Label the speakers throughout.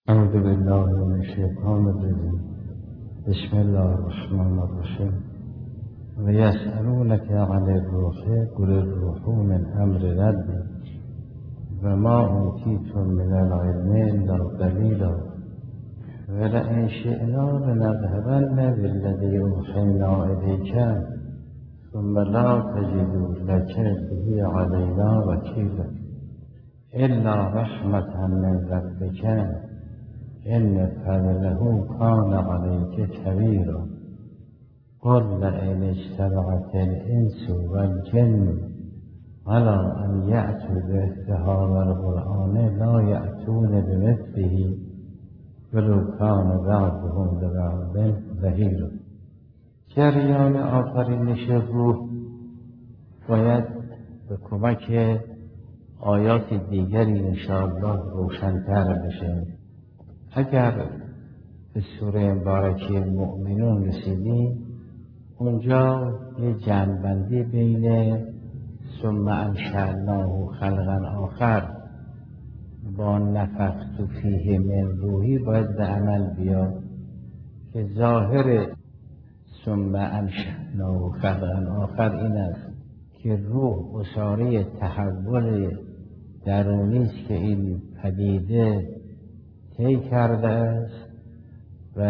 Speaker 1: اعوذ بالله من الشیطان الرجیم. بسم الله الرحمن الرحیم. و یسألونک عن الروح قل الروح من امر ربی و ما اوتیتم من العلم الا قلیلا ولئن شئنا لنذهبن بالذی اوحینا الیک ثم لا تجدوا لک به علینا وکیلا الا رحمة من ربک ان فضله کان علیک کبیرا قل لئن اجتمعت الانس والجن على ان یأتوا بمثل القرآن لا یأتون بمثله ولو کان بعضهم لبعض ظهیرا. جریان آفرینش روح باید به کمک آیات دیگری انشاءالله روشن‌تر بشه. اگر به سوره مبارکه مؤمنون رسیدیم، اونجا یه جمع‌بندی بین ثم انشأناه خلقا آخر با نفخت فیه من روحی باید به عمل بیاد که ظاهر ثم انشأناه خلقا آخر این است که روح اصاره تحول درونی است که این پدیده طی کرده است و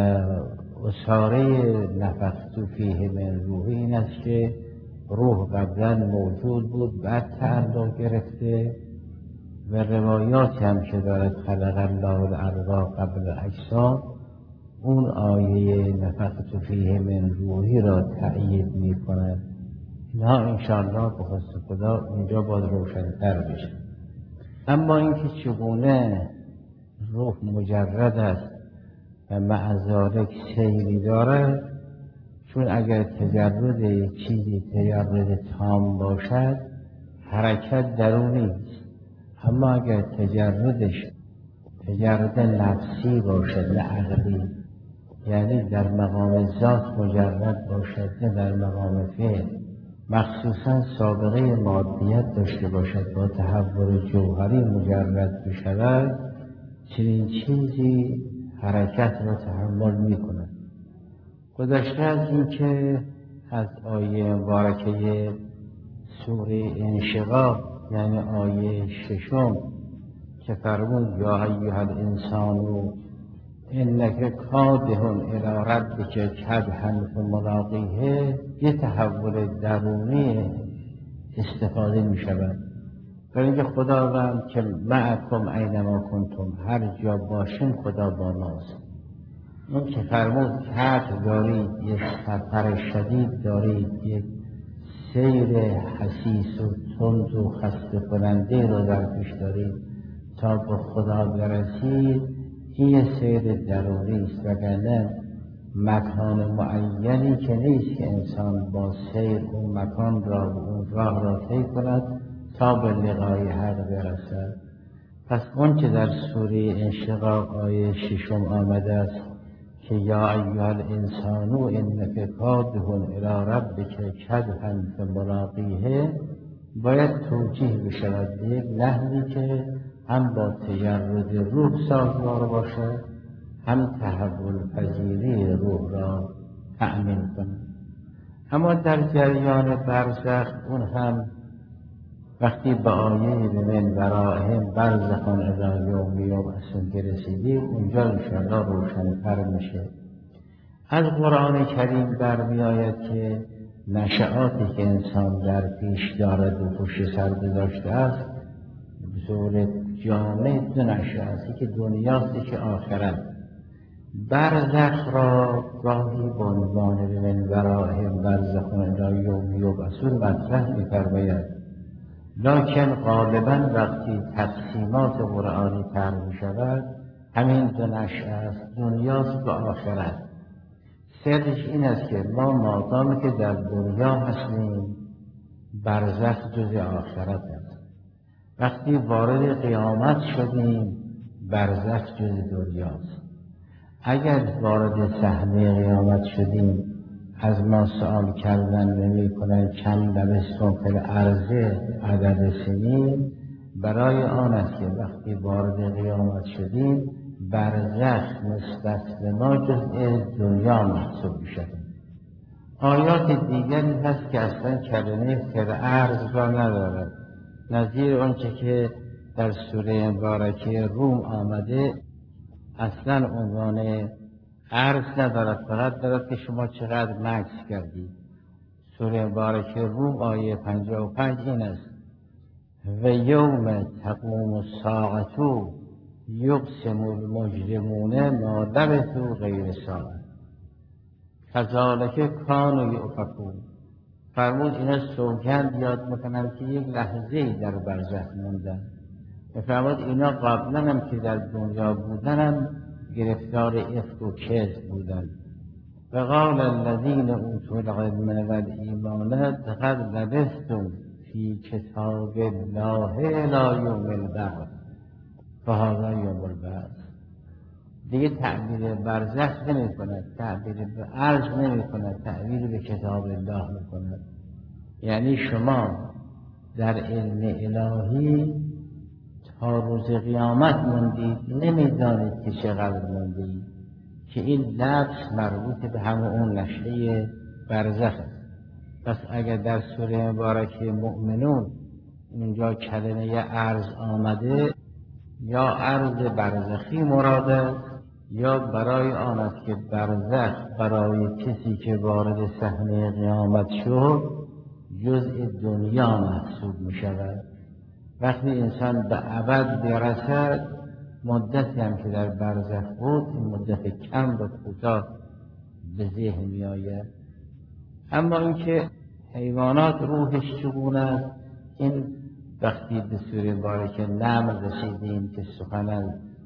Speaker 1: اصاره نفخت فیه من روحی این است که روح قبلا موجود بود بعد تعلق گرفته و روایاتی هم که دارد خلق الله الارواح قبل الاجساد اون آیه نفخت فیه من روحی را تأیید می کند. اینها انشاءالله به خواست خدا اینجا باید روشن‌تر بشه. اما اینکه چگونه روح مجرد است و مع ذلک سیری دارد، چون اگر تجرد یک چیزی تجرد تام باشد حرکت درونی است، اما اگر تجردش تجرد نفسی باشد نه عقلی، یعنی در مقام ذات مجرد باشد نه در مقام فعل، مخصوصا سابقه مادیت داشته باشد با تحول جوهری مجرد بشود، چنین چیزی حرکت را تحمل می کند. گذشته از این که از آیه مبارکه سوره انشقاق یعنی آیه 6 که فرمود یا ایها الانسان انک کادح الی ربک کدحا فملاقیه، یه تحول درونی استفاده می شود. برای اینکه خداوند که معکم اینما کنتم، هر جا باشین خدا با ماست. اون که فرمود کدح دارید، یک سفر شدید دارید، یک سیر حسیس و تند و خسته کننده رو در پیش دارید تا به خدا برسید، این سیر درونی است، وگرنه مکان معینی که نیست که انسان با سیر اون مکان را و اون راه را طی کند تا به لقای حق برسد. پس اون که در سوره انشقاق آیه 6 آمده است که یا ایها الانسان انک کادح الی ربک کدحا فملاقیه، باید توجیه بشود به یک نحوی که هم با تجرد روح سازگار باشد، هم تحول پذیری روح را تأمین کند. اما در جریان برزخ اون هم وقتی به آیه من ورائهم برزخون الی یوم یبعثون که رسیدیم، اونجا انشاءالله روشن‌تر میشه. از قرآن کریم برمی آید که نشعاتی که انسان در پیش دارد و پشت سر گذاشته است به صورت جامع دو نشعه است که دنیاست که آخرت. برزخ را گاهی به عنوان من ورائهم برزخون الی یوم یبعثون مطرح می‌فرماید، لکن غالبا وقتی تقسیمات قرآنی طرح می شود همین دو نشأه است، دنیاست و آخرت. سرش این است که ما مادامی که در دنیا هستیم برزخ جز آخرت است، وقتی وارد قیامت شدیم برزخ جز دنیاست. اگر وارد صحنه قیامت شدیم از ما سؤال کردن نمی کنند کم لبثتم فی الارض عدد سنین، برای آن است که وقتی وارد قیامت شدیم برزخ نسبت به ما جزء دنیا محسوب میشه. آیات دیگری هست که اصلا کلمه فرعرض را ندارد، نظیر آنچه که در سوره مبارکه روم آمده اصلا عنوان عرض ندارد، فقط دارد که شما چقدر مکث کردید. سوره مبارکه روم آیه 55 این است: و یوم تقوم الساعة یقسم المجرمون ما لبثوا غیر ساعة کذالک کانوا یؤفکون. فرمود اینا سوگند یاد میکنن که یک لحظه‌ای در برزخ موندن. فرمود اینا قبلا هم که در دنیا بودن گرفتار افک و کذب بودن. و قال الذین اوتوا العلم والایمان لقد لبثتم فی کتاب الله الی یوم البعث فهذا یوم البعث. دیگه تعبیر برزخ نمی کند، تعبیر به عرض نمی کند، تعبیر به کتاب الله می کند. یعنی شما در علم الهی تا روز قیامت موندید، نمیدانید که چقدر موندید، که این لبس مربوط به همه اون نشأه برزخ است. پس اگر در سوره مبارکه مؤمنون اونجا کلمه عرض آمده، یا عرض برزخی مراد است، یا برای آن است که برزخ برای کسی که وارد صحنه قیامت شد جزء دنیا محسوب می شود. وقتی انسان به ابد برسد، مدتی هم که در برزخ بود این مدت کم و کوتاه به ذهن می آید. اما اینکه حیوانات روحش چگونه است، این وقتی به سوره مبارکه نمل رسیدیم که سخن از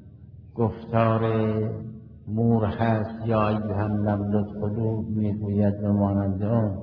Speaker 1: گفتار مور هست، یا ایها النمل ادخلوا میگوید و مانند آن،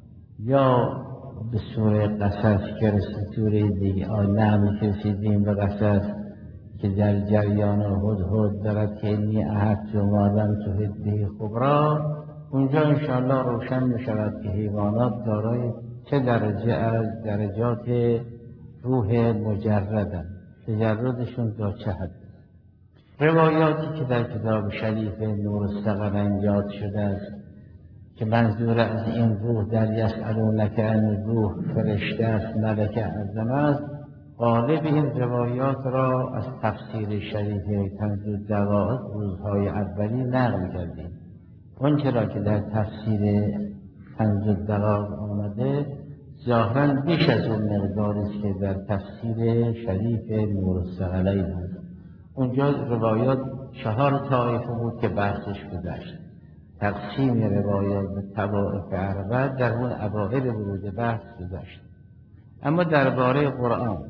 Speaker 1: یا به سوره قصص که رسید، سوره دیگه نمل که رسیدیم به قصص که در جریان هدهد دارد که انی احدت ما لم تحط به خبرا، اونجا انشاءالله روشن می شود که حیوانات دارای چه درجه از درجات روح مجردن، تجردشون تا چه حد. روایاتی که در کتاب شریف نور الثقلین یاد شده است که منظور از این روح در یسألونک عن الروح فرشته است، ملک اعظم است، غالب این روایات را از تفسیر شریف کنز الدقائق روزهای اولی نقل کردیم. آنچه را که در تفسیر کنز الدقائق آمده ظاهراً بیش از اون مقداری است که در تفسیر شریف نور الثقلین است. اونجا روایات 4 طایفه بود که بحثش گذشت. تقسیم روایات به طوائف اربع در اون اوائل ورود بحث گذشت. اما درباره قرآن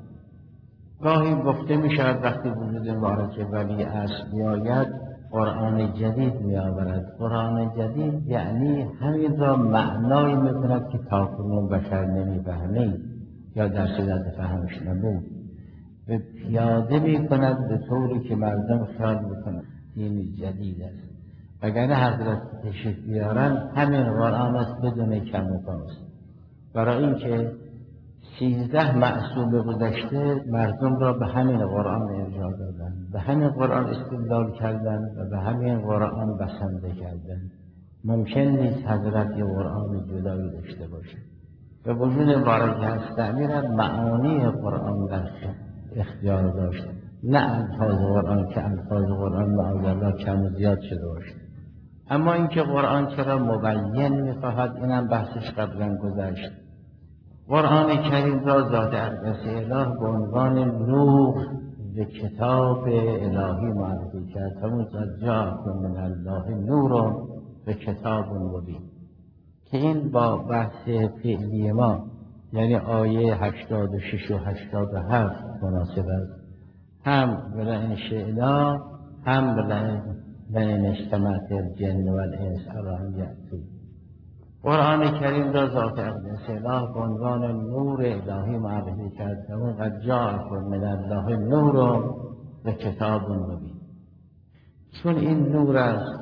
Speaker 1: گاهی گفته می شود وقتی وجود مبارک ولی اصل میآید قرآن جدید می آورد. قرآن جدید یعنی همین را معنایی می کند که تاکنون بشر نمی فهمید یا در صدت فهمش نبود، و پیاده می کند به طوری که مردم خیال می کند دین جدید است. وگرنه حضرت تشریف بیارن همین قرآن است بدون کم و کاست. برای اینکه 13 معصوم گذشته مردم را به همین قرآن ارجاع دادن، به همین قرآن استدلال کردن و به همین قرآن بسنده کردن. ممکن نیست حضرت یه قرآن جدایی داشته باشه. و وجود مبارک هستنی را معانی قرآن در اختیار داشته، نه الفاظ قرآن که الفاظ قرآن معاذالله کم و زیاد شده باشه. اما اینکه قرآن چرا مبین میخواهد اینم بحثش قبلا گذشت. قرآن کریم را ذات اقدس اله به عنوان نور به کتاب الهی معرفی کرد. همون جاءکم من الله نور به کتاب مبین که این با بحث فعلی ما یعنی آیه 86 و 87 مناسب است. هم ولئن شئنا هم ولئن اجتمعت الجن والانس علی ان یأتوا. قرآن کریم را ذات اقدس اله به عنوان نور الهی معرفی کرد. همون قد جاءکم من الله نور و کتاب مبین. چون این نور است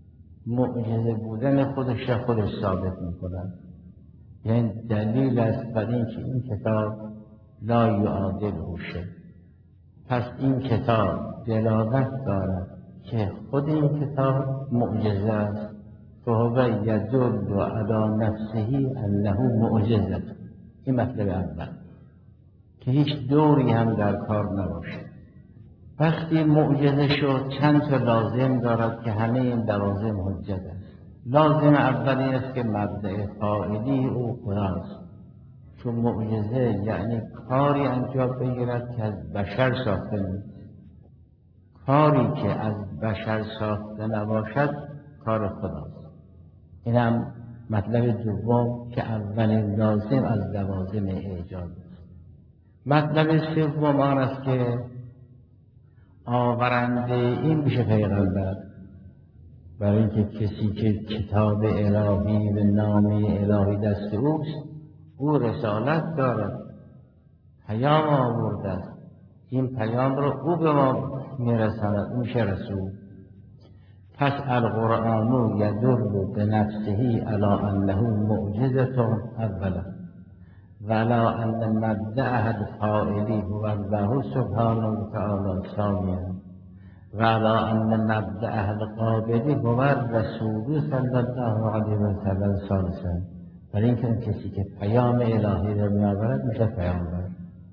Speaker 1: معجزه بودن خودش را خودش ثابت می‌کند. یعنی دلیل است بر اینکه این کتاب لا یعادله شیء. پس این کتاب دلالت دارد که خود این کتاب معجزه است، فهو یدل علی نفسه انه معجزه. این مطلب اول که هیچ دوری هم در کار نباشه. وقتی معجزه شد چند تا لازم دارد که همه این لوازم حجت است. لازم اولی است که مبدأ فاعلی او خداست، چون معجزه یعنی کاری انجام بگیرد که از بشر ساخته نیست. کاری که از بشر ساخته نباشد کار خداست. این هم مطلب دوم که اولین لازم از لوازم اعجاز است. مطلب سوم آن است که آورنده این میشه پیغمبر، برای اینکه کسی که کتاب الهی و نامه الهی دست اوست، او رسالت دارد، پیام آورده است، این پیام را او به ما میرساند، میشه رسول. پس القرآن یدل بنفسه علی انه معجزة اولا و علی ان مبدأ الفاعلی هو الله سبحانه وتعالی ثانیا و علی ان مبدأ القابل هو الرسول صلی الله علیه و سلم ثالثا. برای اینکه اون کسی که پیام الهی را میآورد میشه پیامبر.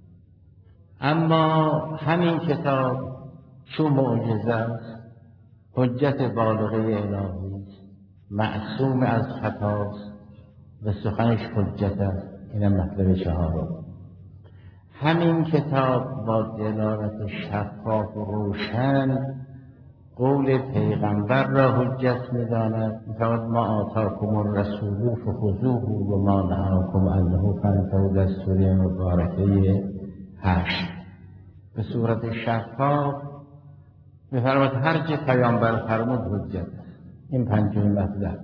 Speaker 1: اما همین کتاب چون معجزه است، حجت بالغه الهی است، معصوم از خطاست و سخنش حجت است. این مطلب چهارم. همین کتاب با دلالت شفاف و روشن قول پیغمبر را حجت می‌داند. می‌فرماید ما آتاکم الرسول فخذوه و ما نهاکم عنه فانتهوا، در سوره مبارکه 8 به صورت شفاف می‌فرماید هر چه پیامبر فرمود حجت است. این پنجمین مطلب.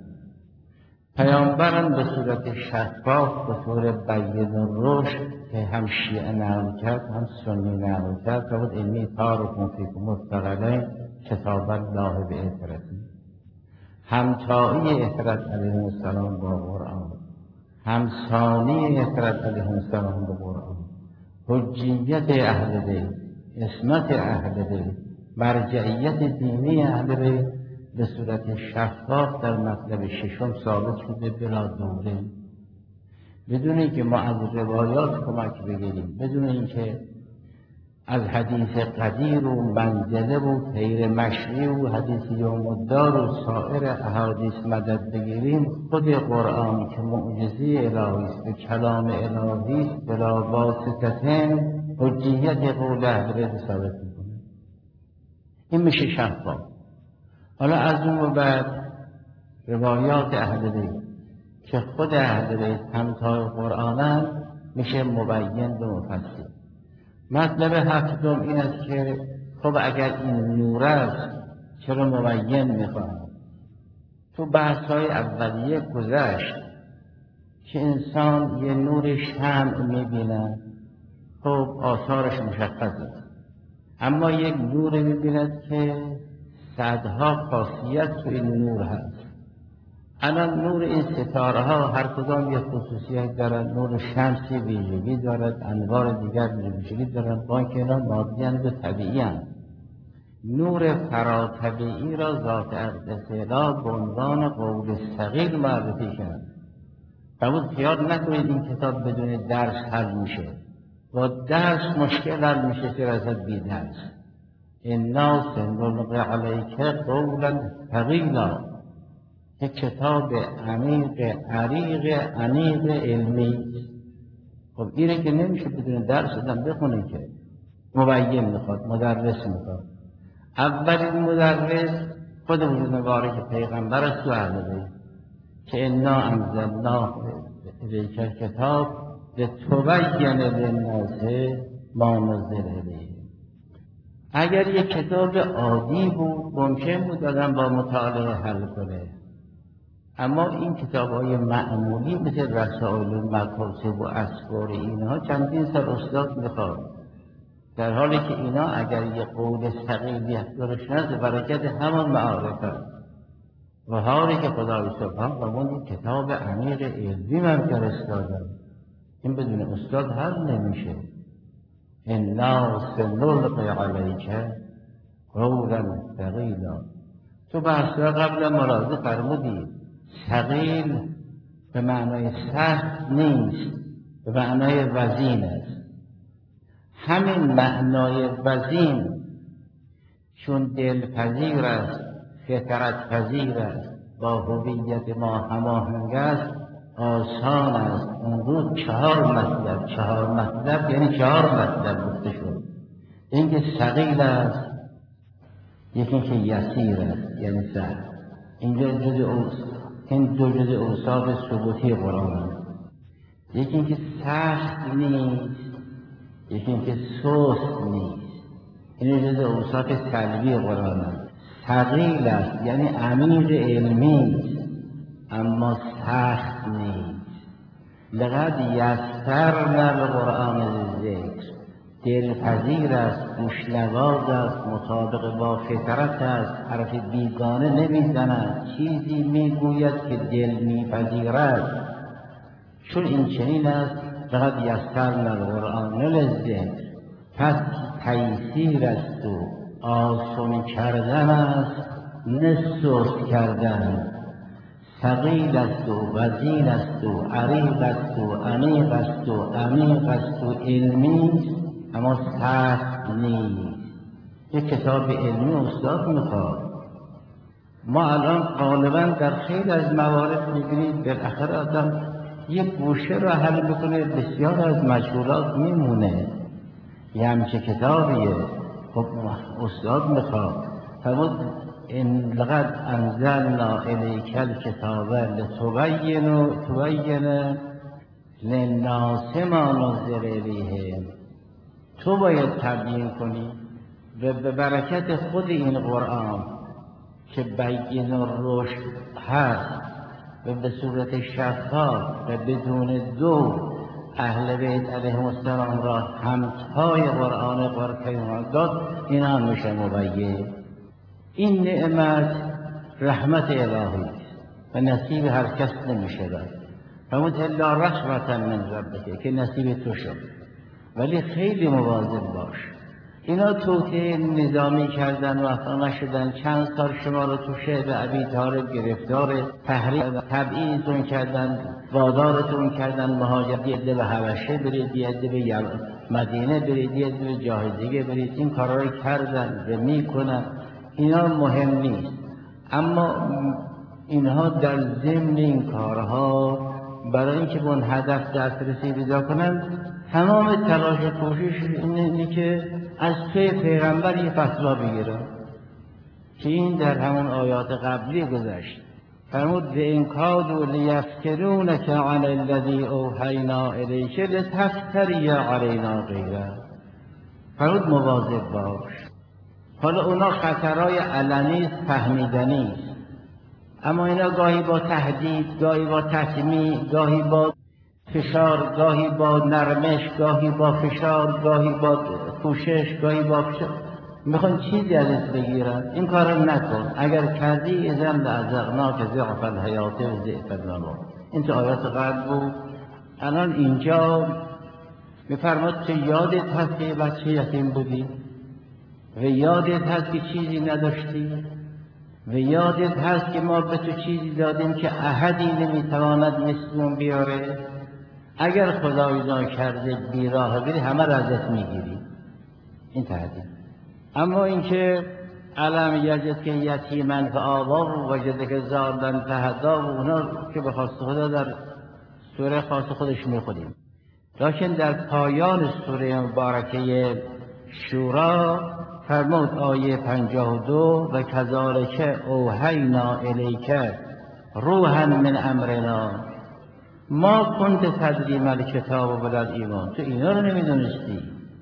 Speaker 1: پیامبران به صورت شفاف به طور بین الرشد که هم شیعه نقل کرد هم سنی نقل کرد، فرمود انی تارکم فیکم الثقلین کتاب الله باثرتی. همتایی اثرت علیه السلام با قرآن، همسانی اثرت علیه السلام با قرآن، حجیت اهل بیت، عصمت اهل بیت، مرجعیت دینی اهل بیت به صورت شفاف در مطلب ششم ثابت شده بلا دوره، بدون اینکه ما از روایات کمک بگیریم، بدون اینکه از حدیث قدیر و منزله و تیر مشری و حدیث یوم الدار و سایر احادیث مدد بگیریم. خود قرآن که معجزه الهی است و کلام الهی است بلا واسطه حجیت قول اهل بیت ثابت میکنه. این میشه شفاف. حالا از اون بعد روایات اهل بیت که خود اهل بیت همتای قرآنن میشه مبین و مفصل. مطلب هفتم این است که خب اگر این نور است چرا مبین میخواهد؟ تو بحث‌های اولیه گذشت که انسان یه نور شمع میبیند، خب آثارش مشخص است، اما یک نور میبیند که صدها خاصیت تو این نور هست. الان نور این ستاره ها هر کدام یک خصوصیت دارد. نور شمسی ویژگی دارد، انوار دیگر ویژگی دارد، با اینکه اینا مادی‌اند و طبیعی‌اند. نور فراطبیعی را ذات اقتضا به عنوان قول ثقیل معرفی کرد. فرمود خیال نکنید این کتاب بدون درس حل میشه. با درس مشکل حل میشه که رسد بی درس. انا سنلقی علیک قولا ثقیلا، یک کتاب عمیق عریق عمیق علمی. خب اینه که نمیشه بدون درس آدم بخونه، که مبین میخواد، مدرس میخواد. اولین مدرس خود وجود مبارک پیغمبر است و اهل بیت که انا انزلنا الیک الکتاب لتبین للناس ما نزل الیهم. اگر یک کتاب عادی بود ممکن بود آدم با مطالعه حل کنه، اما این کتاب‌های معمولی مثل رسائل و مکاتب و اسفار اینها چندین سال استاد میخواد، در حالی که اینا اگر یه قول ثقیلی درش نزد برکت همان معارف است. و حالی که خدای سبحان فرمود کتاب عمیق علمی من فرستادم، این بدون استاد حل نمیشه. انا سنلقی علیک قولا ثقیلا. تو بحث‌ها قبلا ملاحظه فرمودی ثقیل به معنای سخت نیست، به معنای وزین است. همین معنای وزین چون دلپذیر است، فطرت پذیر است، با هویت ما هماهنگ است، آسان است. اون روز 4 مطلب یعنی 4 مطلب گفته شد. اینکه ثقیل است، یکی که یسیر است یعنی سهل. این دو جزء اوصاف ثبوتی قرآن است. یکی اینکه سخت نیست، یکی اینکه سست نیست. این جزء اوصاف سلبی قرآن است. ثقیل است یعنی عمیق علمی است اما سخت نیست. لقد یسرنا القرآن للذکر، دلپذیر است، گوشنواز است، مطابق با فطرت است، حرف بیگانه نمیزند، چیزی میگوید که دل میپذیرد. چون این چنین است لقد یسرنا القرآن للذکر، پس تیسیر است و آسان کردن است نه سست کردن. ثقیل است و وزین است و عریض است و عمیق است و عمیق است و علمی است اما سخت نیست. یک کتاب علمی استاد میخواد. ما الان غالبا در خیلی از موارد میبینید بالاخره آدم یک گوشه را حل میکنه، بسیار از مشغولات میمونه. یه همچه کتابیه، خب استاد میخواد. فرمود ان لقد انزلنا الیک الکتاب لتبین للناس ما نزل الیهم. تو باید تبیین کنی و به برکت خود این قرآن که بین الرشد هست و به صورت شفاف و بدون دو اهل بیت علیهم السلام را همتای قرآن قرآن داد، این هم میشه مبین. این نعمت رحمت الهی است و نصیب هر کس نمیشه داد. فرمود الا رحمتا من ربک، که نصیب تو شد. ولی خیلی مواظب باش. اینا توطئه نظامی کردن و اصلا نشدن، چند سال شما رو تو شعب ابی طالب گرفتار تحریک تبعیدتون کردن، وادارتون کردن مهاجرت، یه عده به حبشه برید، یه عده به مدینه برید، یه عده به جای دیگه برید. این کارا رو کردن و میکنن. اینا مهم نیست، اما اینها در ضمن این کارها برای اینکه به اون هدف دسترسی پیدا کنن تمام تلاش و کوشش اینه که از توی پیغمبر یه فتوا بگیرن که این در همون آیات قبلی گذشت. فرمود وان کادوا لیفتنونک عن الذی اوحینا الیک لتفتری علینا غیره. فرمود مواظب باش. حالا اونا خطرهای علنی فهمیدنی است، اما اینا گاهی با تهدید، گاهی با تطمیع، گاهی با فشار، گاهی با نرمش، گاهی با فشار، گاهی با کوشش، گاهی با فشار میخوان چیزی ازت بگیرن. این کار رو نکن. اگر کردی اذن لأذقناک ضعف الحیات و ضعف الممات. این تو آیات قبل بود. الان اینجا میفرماد که یادت هست که بچه یتیم بودی و یادت هست که چیزی نداشتی و یادت هست که ما به تو چیزی دادیم که احدی نمیتواند مثل اون بیاره. اگر خدای ناکرده بیراه بری همه را ازت میگیری. این تهدید. اما اینکه علم یجد که یتیمن فآوا و وجد که زادن فهدا و اونا که به خواست خدا در سوره خاص خودش میخونیم. لیکن در پایان سوره مبارکه شورا فرمود آیه 52 و کذالک اوحینا الیک روحا من امرنا ما کنت تدری ما الکتاب ولا الایمان. تو اینا رو نمیدونستی.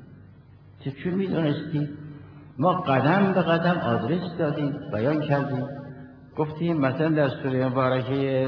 Speaker 1: تو چی میدونستی؟ ما قدم به قدم آدرس دادیم، بیان کردیم، گفتیم مثلا در سوره مبارکه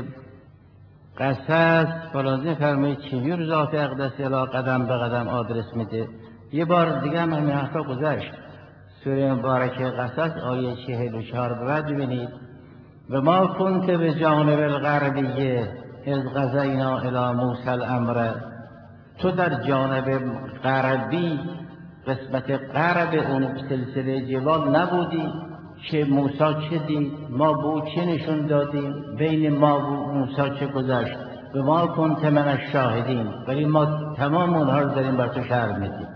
Speaker 1: قصص فلانه فرمایید چجور ذات اقدس الی قدم به قدم آدرس میده. یه بار دیگه هم همین حرفا گذشت. سوره مبارکه قصص آیه 44 بعد ببینید و ما کنت به جانب الغربیه از قضینا الی موسی الامر. تو در جانب غربی
Speaker 2: قسمت غرب اون سلسله جبال نبودی که موسی چه دید، ما به او چه نشون دادیم، بین ما و موسی چه گذشت، به ما کنت من الشاهدین، ولی ما تمام اونها رو داریم بر تو شرح میدیم.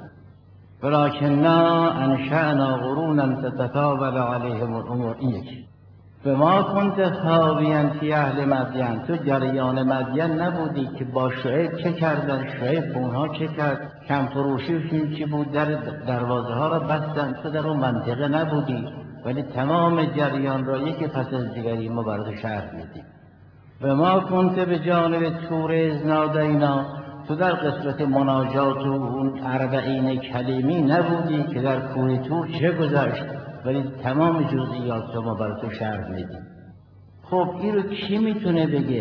Speaker 2: ولکننا انشأنا قرونا تتتابع علیهم الامور. این یکی. به ما کنت خاویا فی اهل مدین، تو جریان مدین نبودی که با شعیب چه کردن، شعیب به اونها چه کرد، کم فروشیشون چی بود، در دروازه ها را بستن، تو در اون منطقه نبودی، ولی تمام جریان را یکی پس از دیگری ما برای شرح میدیم. به ما کنت به جانب طور اذ نادینا، تو در قسمت مناجات و اون 40 کلیمی نبودی که در کوه طور چه گذشت، ولی تمام جزئیات رو ما برای تو شرح میدیم. خب این رو کی میتونه بگه؟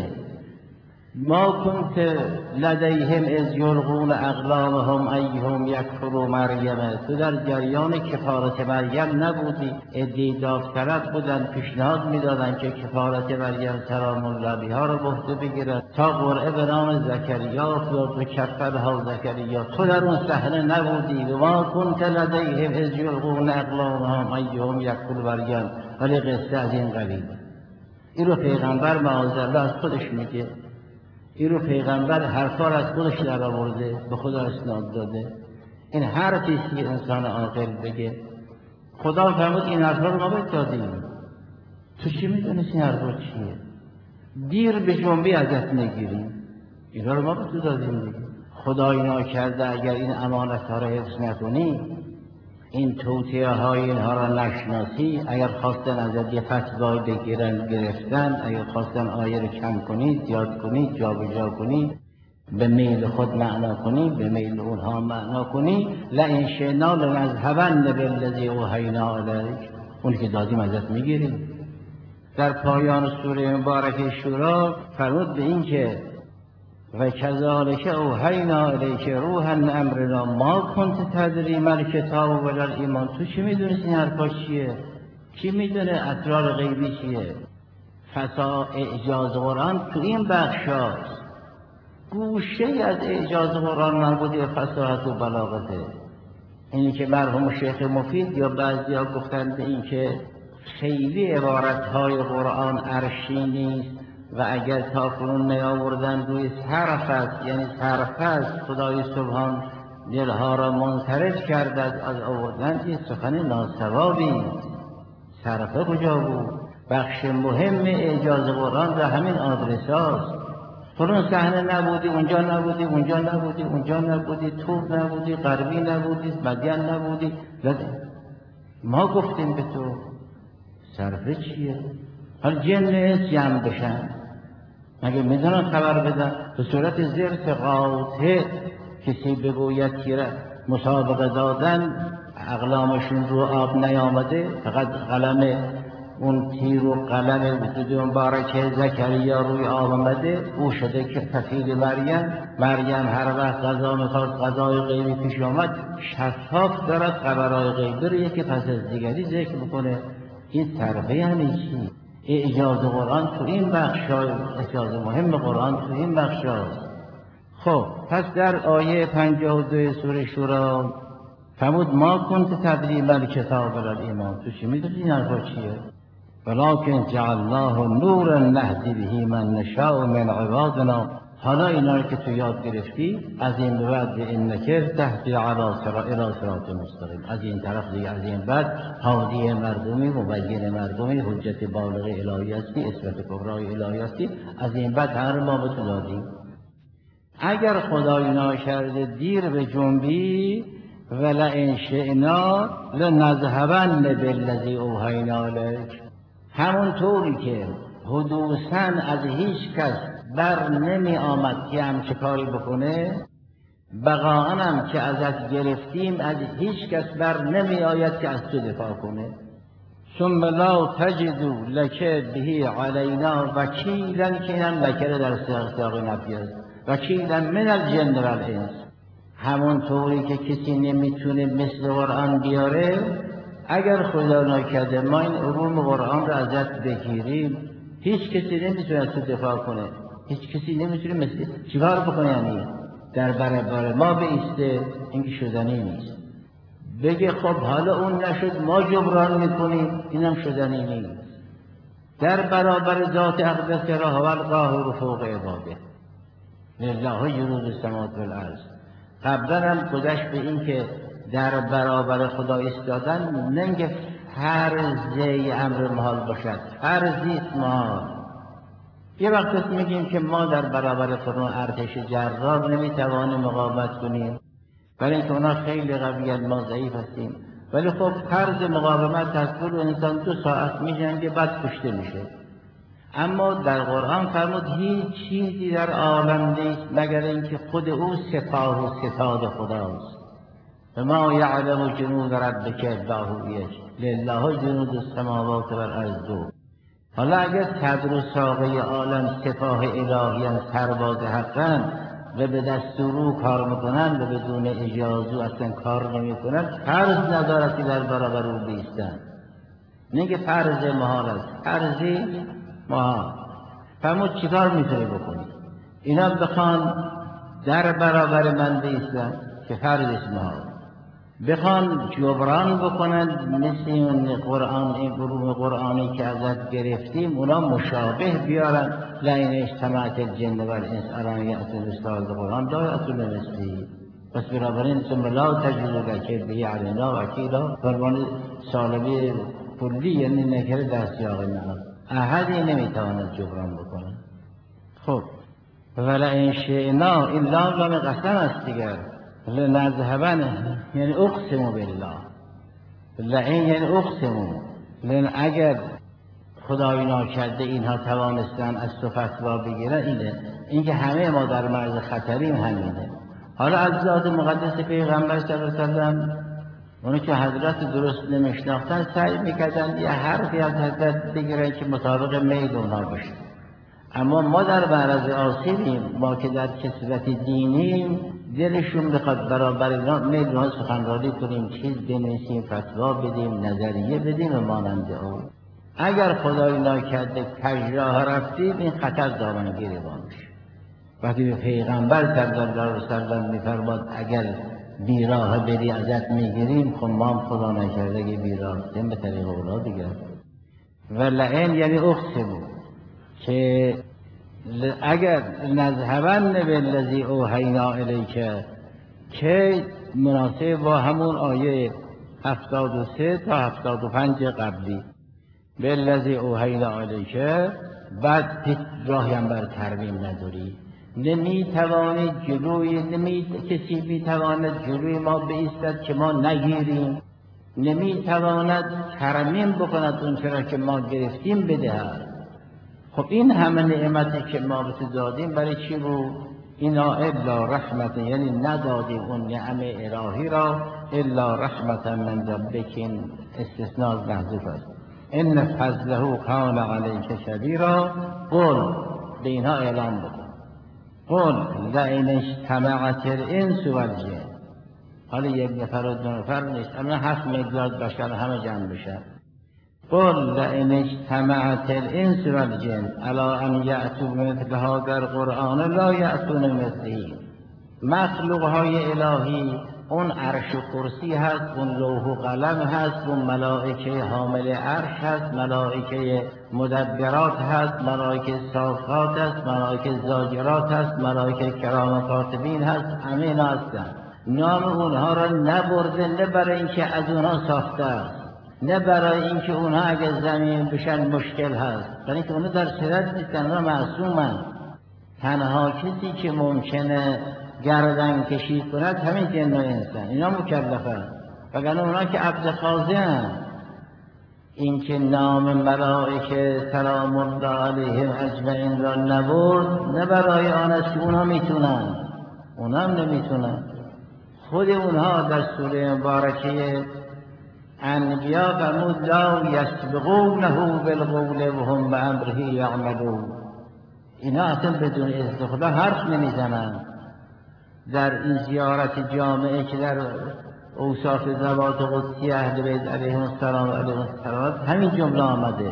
Speaker 2: ما کنت لدیهم اذ یلقون اقلامهم ایهم یکفر مریم، تو در جریان کفارت مریم نبودی، عده‌ای داوطلب بودن پیشنهاد میدادن که کفارت مریم سلام الله ها رو بهده بگیرد تا قرعه به نام زکریا و کفرها زکریا، تو در اون صحنه نبودی. و ما کنت لدیهم اذ یلقون اقلامهم ایهم یکفر مریم، ولی قصه از این قبیل. این رو پیغمبر معاذالله از خودش میگه، این رو پیغمبر حرفا از خودش در آورده، به خدا اسناد داده. این حرفی که انسان عاقل بگه. خدا فرمود این حرفا رو ما بهت دادیم، تو چی میدونی این حرفا چیه؟ دیر به جنبی ازت نگیریم، اینا رو ما به تو دادیم دیگه. خدا اینا کرده اگر این امانت ها رو حفظ نکنی، این توطئه های اینها را نشناسی، اگر خواستن ازت یه فتوای بگیرن گرفتن، اگر خواستن آیه رو کم کنی، زیاد کنی، جابجا کنی، به میل خود معنا کنی، به میل اونها معنا کنی، لئن شئنا لنذهبن بالذی اوحینا الیک، اون که دادیم ازت میگیریم. در پایان سوره مبارکه شورا فرمود به این که و کذالک اوحینا الیک روحا من امرنا ما کنت تدری ما الکتاب ولا الایمان. تو چی میدونی این حرفا چیه؟ کی میدونه اسرار غیبی چیه؟ فسا اعجاز قرآن تو این بخشاست، گوشه از اعجاز قرآن نبوده فصاحت و بلاغته. اینی که مرحوم شیخ مفید یا بعضیا گفتن به این که خیلی عبارتهای قرآن عرشی نیست و اگر تاکنون نیاوردن روی صرف است، یعنی صرف است، خدای سبحان دلها را منصرف کرده از آوردن، این سخن ناصوابی. صرفه کجا بود؟ بخش مهم اعجاز قرآن در همین آدرساست. فلان صحنه نبودی، اونجا نبودی، اونجا نبودی، اونجا نبودی، توب نبودی، غربی نبودی، مدین نبودی، ما گفتیم به تو. صرفه چیه؟ حال جن انس جمع بشن مگه میدونن خبر بدن؟ به صورت زرت قاطع کسی بگوید که مسابقه دادن اقلامشون رو آب نیامده، فقط قلم اون تیر و قلم وجود مبارکه زکریا روی آب آمده، او شده که کفیل مریم هر وقت غذا میخورد غذای غیبی پیش آمد شفاف دارد خبرهای غیبی رو یکی پس از دیگری ذکر میکنه. این صرفه یعنی چی؟ اعجاز قرآن تو این بخشای، اعجاز مهم قرآن تو این بخشاست. خب پس در آیه 52 سوره شورا فرمود ما کنت تدری ما الکتاب ولا الایمان. تو چی میدونی این حرفا چیه؟ ولکن جعلناه نورا نهدی به من نشاء من عبادنا. حالا اینا رو که تو یاد گرفتی از این بعد انک تهدی علی صراط مستقیم، از این طرف دیگه از این بعد هادی مردمی، مبین مردمی، حجت بالغ الهی هستی، اسمت کبرای الهی هستی، از این بعد هر ما به تو دادیم. اگر خدای ناکرده دیر به جنبی ولئن شئنا لنذهبن بالذی اوحینا الیک، همون طوری که حدوثاً از هیچ کس بر نمی آمد که همچه کاری بکنه، بقاءً هم که ازت گرفتیم از هیچ کس بر نمی آید که از تو دفاع کنه. ثم لا تجدو لک به علینا وکیلا، که اینم لکره در سیاق نفی است، وکیلا من الجن والانس. همون طوری که کسی نمیتونه مثل قرآن بیاره، اگر خدا نکرده ما این علوم قرآن رو ازت بگیریم هیچ کسی نمیتونه از تو دفاع کنه، هیچ کسی نمیتونه مثل چیکار بکنه، یعنی در برابر ما بیسته، این که شدنی نیست. بگه خب حالا اون نشد ما جبران میکنیم، اینم شدنی نیست. در برابر ذات اقدس راه و القاهر فوق عباده لله جنود السماوات والارض. قبلا هم گذشت به این که در برابر خدا ایستادن نمیگه فرض امر محال باشد، فرضی است محال. یه وقت میگیم که ما در برابر فرعون ارتش جرار نمیتوانیم مقاومت کنیم، برای اینکه اونا خیلی قوی‌اند، ما ضعیف هستیم. ولی خب فرض مقاومت هست، و انسان 2 ساعت میجنگه بعد کشته میشه. اما در قرآن فرمود هیچ چیزی در عالم نیست مگر اینکه خود او سپاه و ستاد خداست. و ما یعلم جنود ربک الا هو، لله جنود السماوات والارض. حالا اگر صدر و ساقه عالم سپاه الهیان، سرباز حقن و به دستور او کار میکنن و بدون اجازه اصلا کار نمیکنن، فرض ندارد که در برابر او بیستن. نگه فرض محال است، فرضی محال. فرمود چیکار میتونی بکنی؟ اینا بخوان در برابر من بیستن که فرضش محال، بخوان جبران بکنند مثل این قرآن، این علوم قرآنی که ازت گرفتیم اونا مشابه بیارن. لئن اجتمعت الجن والانس علی ان یأتوا بمثل القرآن لا یأتون بمثله، پس بنابراین ثم لا تجد لک به علینا وکیلا. فرمان سالبی کلی یعنی نکره در سیاق نعم، احدی نمیتواند جبران بکنه. خب ولئن شئنا، این لام قسم است دیگر، لنذهبن یعنی اقسم بالله، لئن یعنی اقسم، لئن اگر خدای ناکرده اینها توانستن از تو فتوا بگیرن، اینکه همه ما در معرض خطریم همینه. حالا از ذات مقدس پیغمبر صلی الله علیه و سلم، اونو که حضرت درست نمیشناختن سعی میکردن یه حرفی از حضرت بگیرن که مطابق میل اونها باشه. اما ما در معرض آسیبیم، ما که در کسوت دینیم، دلشون بخواد برابر میل اونها سخنرانی کنیم، چیز بنویسیم، فتوا بدیم، نظریه بدیم و مانند او. اگر خدای ناکرده کجراه رفتیم، این خطر دامن گریبان میشه. وقتی به پیغمبر صلی الله علیه و سلم میفرماد اگر بیراه بری ازت میگیریم، خب ما هم خدا نکرده که بیراه هستیم به طریق اولا دیگر. و لئن یعنی اقسم، که اگر نذهبن بالذی اوحینا الیک، که مناسب با همون آیه 73 تا 75 قبلی، بالذی اوحینا الیک، بعد هیچ راهی هم بر ترمیم نداری. نمیتوانی جلوی، کسی میتواند جلوی ما بایستد که ما نگیریم، نمیتواند ترمیم بکند اون چرا که ما گرفتیم بدهد. خب این همه نعمتی که ما بهت دادیم برای چی بود؟ اینا الا رحمت، یعنی ندادیم اون نعم الهی را الا رحمت من ربک، استثناء محذوف است. ان فضله کان علیک کبیرا، قل به اینها اعلام بکن، قل لئن اجتمعت الانس والجن. حالا یک نفر و 2 نفر نیست، اما 7 میلیارد بشر همه جمع بشن. قل لئن اجتمعت الانس والجن علی ان یأتوا بمثل هذا القرآن لا یأتون بمثله. مخلوق های الهی، اون عرش و کرسی هست، اون لوح و قلم هست، اون ملائکه حامل عرش هست، ملائکه مدبرات هست، ملائکه صافات هست، ملائکه زاجرات هست، ملائکه کرام کاتبین هست، همه اینا هستن. نام اونها را نبرده، نه برای اینکه از اونها ساخته است، نه برای اینکه اونها اگر زمین بشن مشکل هست، برای اینکه اونها در صدت نیستن، اونها معصومن. تنها کسی که ممکنه گردن کشید کند همین جن و انسان، اینا مکلفن، وگرنه اونا که عبد خاضعن. این که نام ملائکه سلام الله علیهم اجمعین را نبرد، نه برای آن است که اونها میتونن، اونها هم نمیتونن. خود اونها در سوره مبارکه انبیا فرمود لا یسبقونه بالقول وهم بامره یعملون. اینا اصلا بدون اذن خدا حرف نمیزنن. در این زیارت جامعه که در اوصاف ذوات قدسی اهل بیت علیهم السلام همین جمله آمده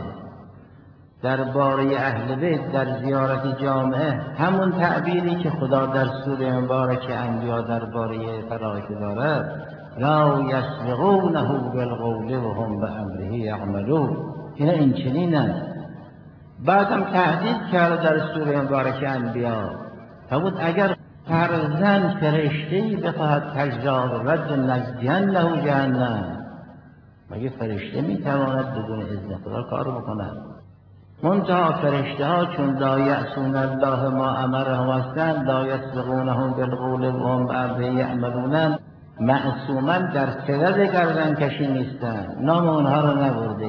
Speaker 2: درباره اهل بیت در زیارت جامعه، همون تعبیری که خدا در سوره مبارکه انبیا درباره فرائض دارد. لا یسبقونه بالقول وهم بامره یعملون. اینا این چنینن. بعدم تهدید کرد در سوره مبارکه انبیا، فرمود اگر فرضاً فرشته‌ای بخواهد تجاوز لنجزینه جهنم. مگه فرشته میتواند بدون اذن خدا کار بکند؟ منتها فرشته ها چون لا یعصون الله ما امرهم هستند، لا یسبقونهم بالقول وهم بامره یعملون، معصوما در صدد گردنکشی نیستند، نام اونها را نبرده.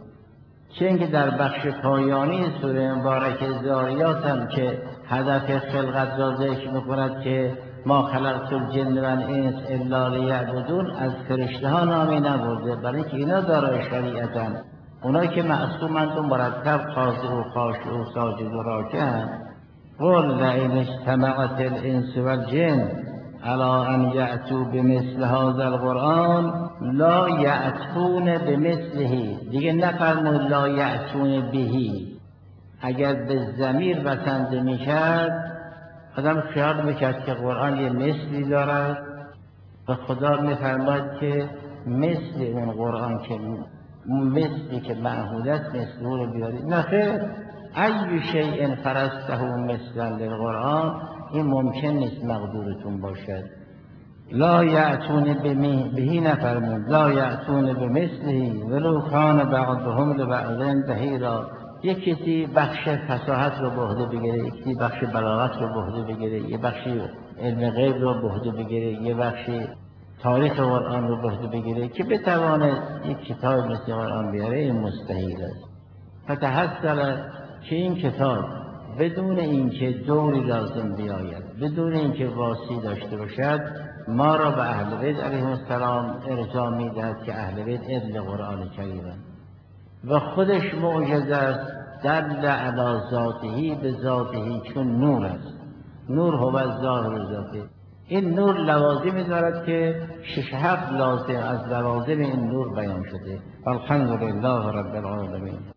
Speaker 2: چه اینکه در بخش پایانی سوره مبارکه ذاریات هم که هدف خلقت را ذکر می‌کند که ما خلقت الجن و الانس الا لیعبدون، از فرشته ها نامی نبرده، برای اینکه اینا دارای شریعتن. اونایی که معصومند و مرتب خاضع و خاشع و ساجد و راکع. قل لئن اجتمعت الانس والجن علی ان یأتوا بمثل هذا القرآن لا یأتون بمثله. دیگه نفرمود لا یأتون بهی. اگر به ضمیر بسنده میکرد آدم خیال میکرد که قرآن یه مثلی دارد و خدا میفرماید که مثل اون قرآن که مثلی که معهود است مثل اون رو بیارید. نه خیر، ای شیء فرضته مثلا للقرآن، این ممکن نیست مقدورتون باشد. لا یأتون بهی نفرمود، لا یأتون بمثله ولو کان بعضهم لبعض ظهیرا. یک کسی بخش فصاحت رو به عهده بگیره، یکی بخش بلاغت رو به عهده بگیره، یه بخش علم غیب رو به عهده بگیره، یه بخش تاریخ قرآن رو به عهده بگیره که بتواند یک کتاب مثل قرآن بیاره، این مستحیل است. فتحصل که این کتاب بدون اینکه دوری لازم بیاید، بدون اینکه واسی داشته باشد، ما را به اهل بیت علیهم السلام ارجاع می‌دهد که اهل بیت ادل قرآن کریمند و خودش معجزه است. دل علی ذاته، به ذاته، چون نور است. نور هو ظاهر ذاته. این نور لوازمی دارد که 6-7 لازم از لوازم این نور بیان شده. الحمدلله رب العالمین.